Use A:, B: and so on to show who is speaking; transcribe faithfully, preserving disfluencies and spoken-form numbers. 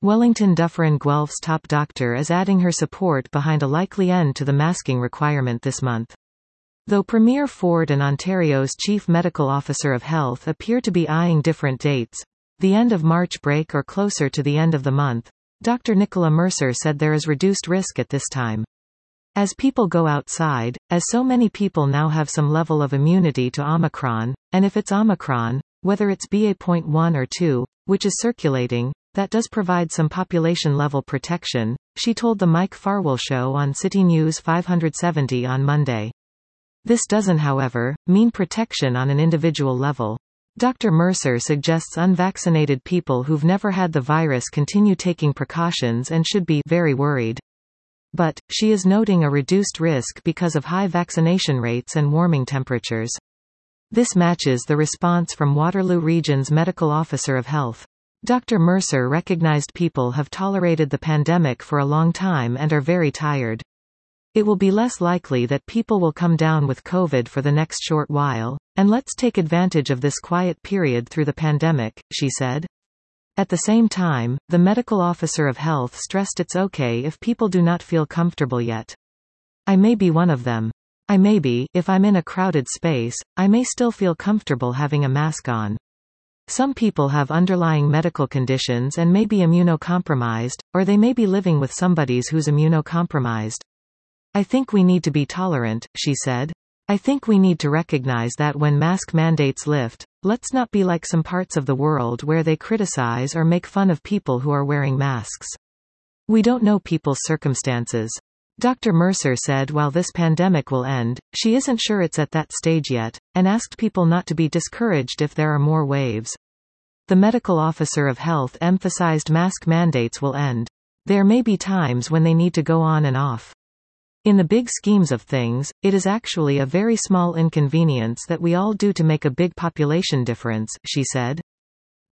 A: Wellington Dufferin Guelph's top doctor is adding her support behind a likely end to the masking requirement this month. Though Premier Ford and Ontario's Chief Medical Officer of Health appear to be eyeing different dates, the end of March break or closer to the end of the month, Doctor Nicola Mercer said there is reduced risk at this time. As people go outside, as so many people now have some level of immunity to Omicron, and if it's Omicron, whether it's B A point one or two, which is circulating, that does provide some population-level protection, she told the Mike Farwell Show on City News five seventy on Monday. This doesn't, however, mean protection on an individual level. Doctor Mercer suggests unvaccinated people who've never had the virus continue taking precautions and should be very worried. But, she is noting a reduced risk because of high vaccination rates and warming temperatures. This matches the response from Waterloo Region's Medical Officer of Health. Doctor Mercer recognized people have tolerated the pandemic for a long time and are very tired. It will be less likely that people will come down with COVID for the next short while, and let's take advantage of this quiet period through the pandemic, she said. At the same time, the Medical Officer of Health stressed it's okay if people do not feel comfortable yet. I may be one of them. I may be, if I'm in a crowded space, I may still feel comfortable having a mask on. Some people have underlying medical conditions and may be immunocompromised, or they may be living with somebody who's immunocompromised. I think we need to be tolerant, she said. I think we need to recognize that when mask mandates lift, let's not be like some parts of the world where they criticize or make fun of people who are wearing masks. We don't know people's circumstances. Doctor Mercer said while this pandemic will end, she isn't sure it's at that stage yet, and asked people not to be discouraged if there are more waves. The Medical Officer of Health emphasized mask mandates will end. There may be times when they need to go on and off. In the big schemes of things, it is actually a very small inconvenience that we all do to make a big population difference, she said.